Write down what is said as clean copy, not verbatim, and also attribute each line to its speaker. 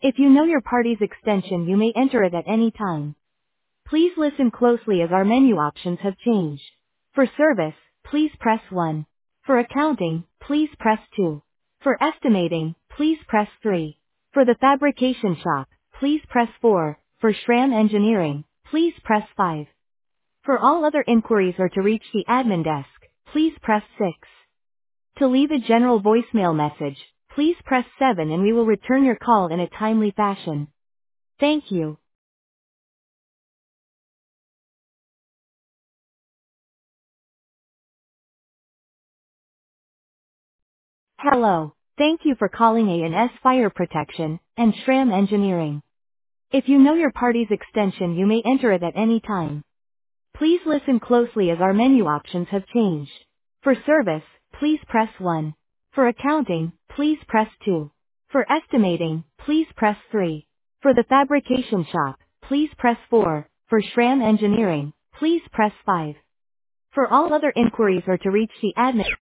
Speaker 1: If you know your party's extension, you may enter it at any time. Please listen closely as our menu options have changed. For service, please press 1. For accounting, please press 2. For estimating, please press 3. For the fabrication shop, please press 4. For Shram Engineering, please press 5. For all other inquiries or to reach the admin desk, please press 6. To leave a general voicemail message, please press 7 and we will return your call in a timely fashion. Thank you. Hello. Thank you for calling A&S Fire Protection and Shram Engineering. If you know your party's extension, you may enter it at any time. Please listen closely as our menu options have changed. For service, please press 1. For accounting, please press 2. For estimating, please press 3. For the fabrication shop, please press 4. For Shram Engineering, please press 5. For all other inquiries or to reach the admin